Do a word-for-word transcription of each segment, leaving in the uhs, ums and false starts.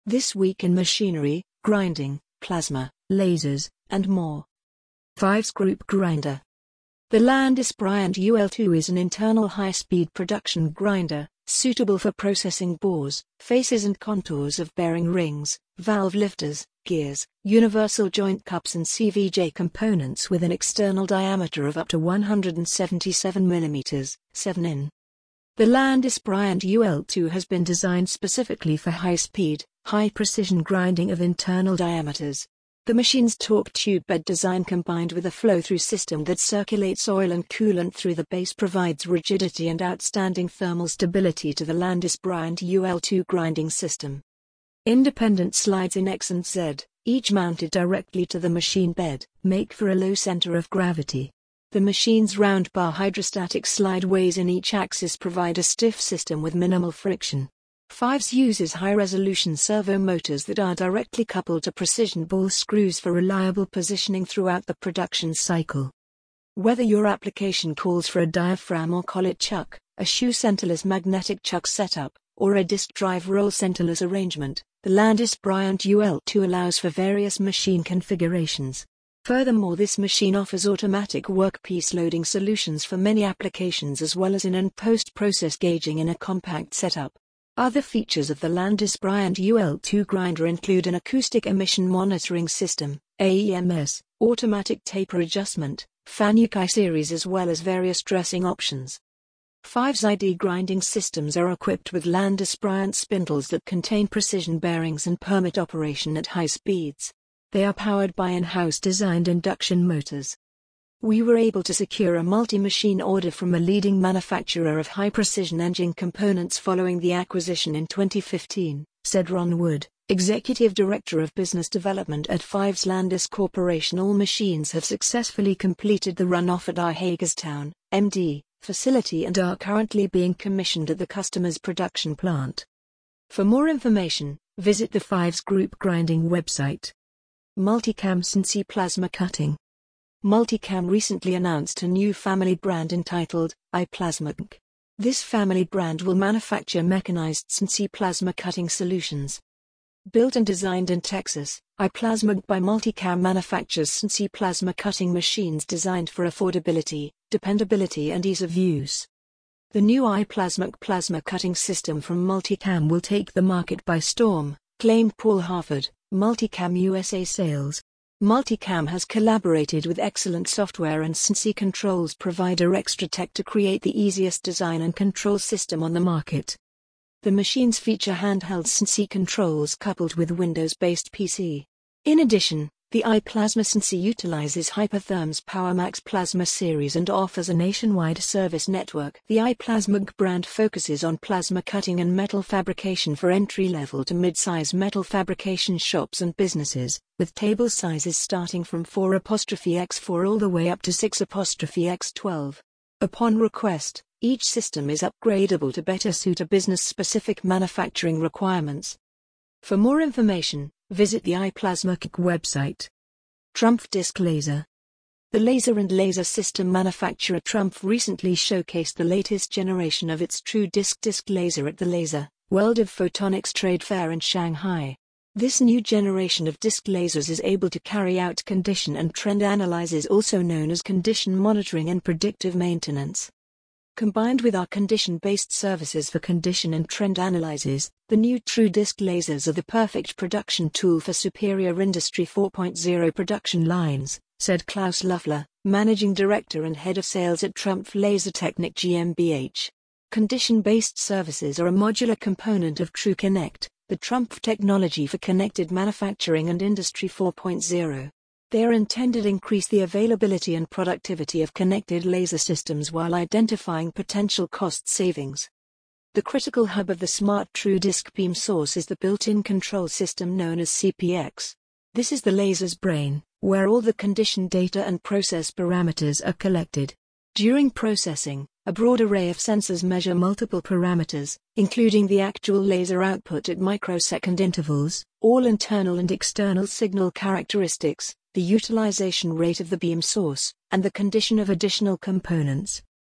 This week in machinery, grinding, plasma, lasers, and more. Fives Group Grinder. The Landis Bryant U L two is an internal high-speed production grinder, suitable for processing bores, faces and contours of bearing rings, valve lifters, gears, universal joint cups and C V J components with an external diameter of up to one hundred seventy-seven millimeters, seven in. The Landis Bryant U L two has been designed specifically for high-speed, high-precision grinding of internal diameters. The machine's torque tube bed design combined with a flow-through system that circulates oil and coolant through the base provides rigidity and outstanding thermal stability to the Landis Bryant U L two grinding system. Independent slides in X and Z, each mounted directly to the machine bed, make for a low center of gravity. The machine's round bar hydrostatic slideways in each axis provide a stiff system with minimal friction. Fives uses high-resolution servo motors that are directly coupled to precision ball screws for reliable positioning throughout the production cycle. Whether your application calls for a diaphragm or collet chuck, a shoe centerless magnetic chuck setup, or a disc drive roll centerless arrangement, the Landis Bryant U L two allows for various machine configurations. Furthermore, this machine offers automatic workpiece loading solutions for many applications as well as in and post-process gauging in a compact setup. Other features of the Landis Bryant U L two grinder include an acoustic emission monitoring system, A E M S, automatic taper adjustment, Fanuc series as well as various dressing options. Fives I D grinding systems are equipped with Landis Bryant spindles that contain precision bearings and permit operation at high speeds. They are powered by in-house designed induction motors. We were able to secure a multi-machine order from a leading manufacturer of high-precision engine components following the acquisition in twenty fifteen, said Ron Wood, Executive Director of Business Development at Fives Landis Corporation. All machines have successfully completed the run-off at our Hagerstown, M D, facility and are currently being commissioned at the customer's production plant. For more information, visit the Fives Group Grinding website. Multicam C N C Plasma Cutting. Multicam recently announced a new family brand entitled iPlasma. This family brand will manufacture mechanized C N C plasma cutting solutions. Built and designed in Texas, iPlasma by Multicam manufactures C N C plasma cutting machines designed for affordability, dependability and ease of use. The new iPlasma plasma cutting system from Multicam will take the market by storm, claimed Paul Harford, Multicam U S A Sales. Multicam has collaborated with excellent software and C N C controls provider Extratech to create the easiest design and control system on the market. The machines feature handheld C N C controls coupled with Windows-based P C. In addition, the iPlasma C N C utilizes Hypertherm's PowerMax Plasma series and offers a nationwide service network. The iPlasma brand focuses on plasma cutting and metal fabrication for entry-level to mid-size metal fabrication shops and businesses, with table sizes starting from four by four all the way up to six by twelve. Upon request, each system is upgradable to better suit a business-specific manufacturing requirements. For more information, visit the iPlasma website. Trumpf Disc Laser. The laser and laser system manufacturer Trumpf recently showcased the latest generation of its True Disc disc laser at the Laser, World of Photonics Trade Fair in Shanghai. This new generation of disc lasers is able to carry out condition and trend analysis, also known as condition monitoring and predictive maintenance. Combined with our condition-based services for condition and trend analysis, the new True Disc lasers are the perfect production tool for superior Industry four point oh production lines, said Klaus Loeffler, Managing Director and Head of Sales at Trumpf Lasertechnik GmbH. Condition-based services are a modular component of TrueConnect, the Trumpf technology for connected manufacturing and Industry four point oh. They are intended to increase the availability and productivity of connected laser systems while identifying potential cost savings. The critical hub of the Smart True Disc beam source is the built-in control system known as C P X. This is the laser's brain, where all the condition data and process parameters are collected. During processing, a broad array of sensors measure multiple parameters, including the actual laser output at microsecond intervals, all internal and external signal characteristics, the utilization rate of the beam source, and the condition of additional components.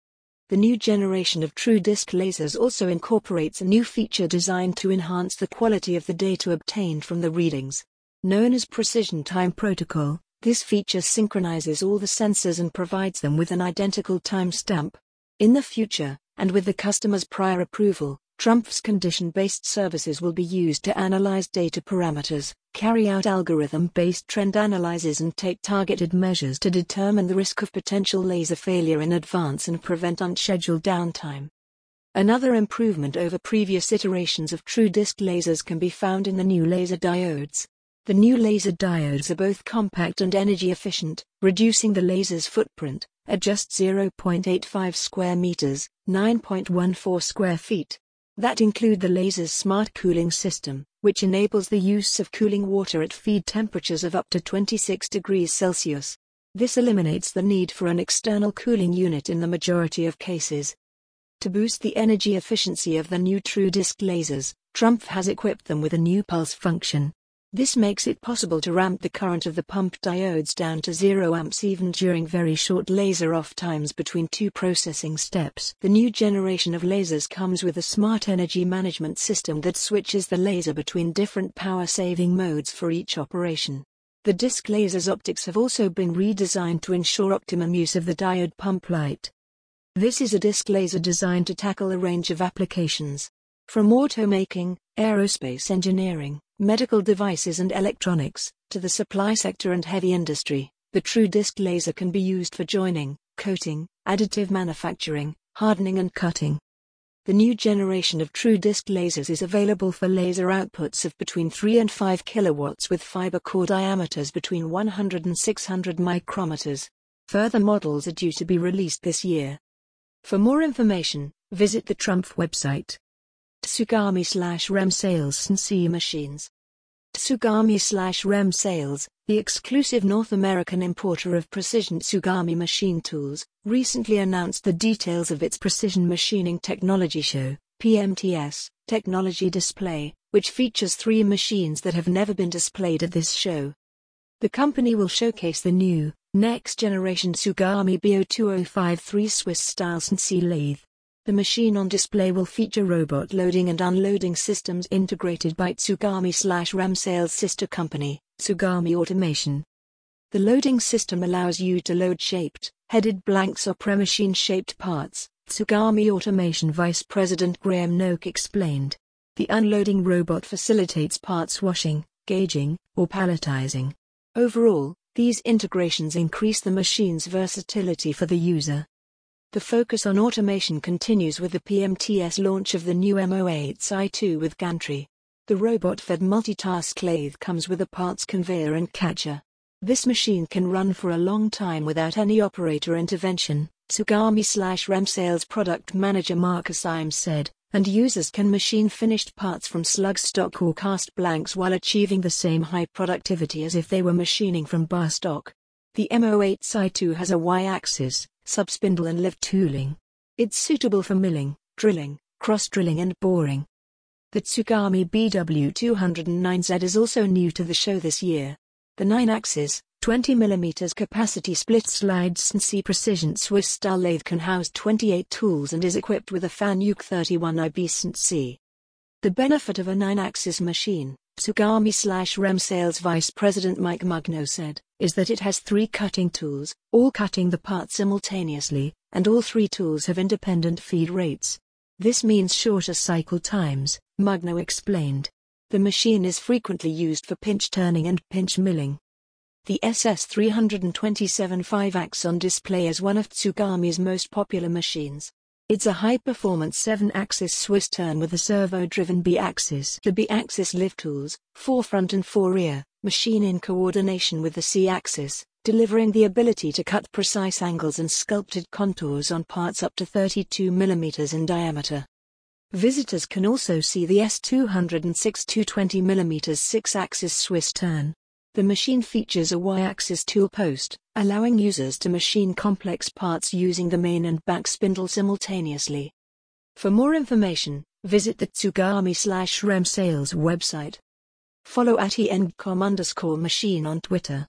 The new generation of TrueDisc lasers also incorporates a new feature designed to enhance the quality of the data obtained from the readings. Known as Precision Time Protocol, this feature synchronizes all the sensors and provides them with an identical timestamp. In the future, and with the customer's prior approval, TRUMPF's condition-based services will be used to analyze data parameters, carry out algorithm-based trend analyses and take targeted measures to determine the risk of potential laser failure in advance and prevent unscheduled downtime. Another improvement over previous iterations of TrueDisc lasers can be found in the new laser diodes. The new laser diodes are both compact and energy efficient, reducing the laser's footprint, at just zero point eight five square meters, nine point one four square feet. That include the laser's smart cooling system, which enables the use of cooling water at feed temperatures of up to twenty-six degrees Celsius. This eliminates the need for an external cooling unit in the majority of cases. To boost the energy efficiency of the new TrueDisc lasers, TRUMPF has equipped them with a new pulse function. This makes it possible to ramp the current of the pump diodes down to zero amps even during very short laser off times between two processing steps. The new generation of lasers comes with a smart energy management system that switches the laser between different power-saving modes for each operation. The disc laser's optics have also been redesigned to ensure optimum use of the diode pump light. This is a disc laser designed to tackle a range of applications. From automaking, aerospace engineering, medical devices and electronics, to the supply sector and heavy industry, the TrueDisc laser can be used for joining, coating, additive manufacturing, hardening and cutting. The new generation of TrueDisc lasers is available for laser outputs of between three and five kilowatts with fiber core diameters between one hundred and six hundred micrometers. Further models are due to be released this year. For more information, visit the TRUMPF website. Tsugami slash Rem Sales Sensei Machines. Tsugami slash Rem Sales, the exclusive North American importer of precision Tsugami machine tools, recently announced the details of its Precision Machining Technology Show, P M T S, technology display, which features three machines that have never been displayed at this show. The company will showcase the new, next-generation Tsugami B zero two zero five three Swiss-style Sensei lathe. The machine on display will feature robot loading and unloading systems integrated by Tsugami/Rem Sales sister company, Tsugami Automation. The loading system allows you to load shaped, headed blanks or pre-machine-shaped parts, Tsugami Automation Vice President Graham Noak explained. The unloading robot facilitates parts washing, gauging, or palletizing. Overall, these integrations increase the machine's versatility for the user. The focus on automation continues with the P M T S launch of the new M O eight S I two with gantry. The robot-fed multitask lathe comes with a parts conveyor and catcher. This machine can run for a long time without any operator intervention, Tsugami/Rem Sales product manager Marcus Imes said, and users can machine finished parts from slug stock or cast blanks while achieving the same high productivity as if they were machining from bar stock. The M O eight S I two has a Y-axis, subspindle and lift tooling. It's suitable for milling, drilling, cross-drilling and boring. The Tsugami B W two oh nine Z is also new to the show this year. The nine-axis, twenty millimeter capacity split-slide Sensei Precision Swiss-style lathe can house twenty-eight tools and is equipped with a Fanuc thirty-one I B Sensei. The benefit of a nine-axis machine, Tsugami/Rem Sales Vice President Mike Mugno said, is that it has three cutting tools, all cutting the part simultaneously, and all three tools have independent feed rates. This means shorter cycle times, Mugno explained. The machine is frequently used for pinch turning and pinch milling. The S S three twenty-seven five axis on display is one of Tsugami's most popular machines. It's a high-performance seven-axis Swiss turn with a servo-driven B-axis. The B-axis lift tools, four front and four rear, machine in coordination with the C-axis, delivering the ability to cut precise angles and sculpted contours on parts up to thirty-two millimeters in diameter. Visitors can also see the S two oh six two twenty millimeter six-axis Swiss turn. The machine features a Y-axis tool post, allowing users to machine complex parts using the main and back spindle simultaneously. For more information, visit the Tsugami/Rem Sales website. Follow at engcom underscore machine on Twitter.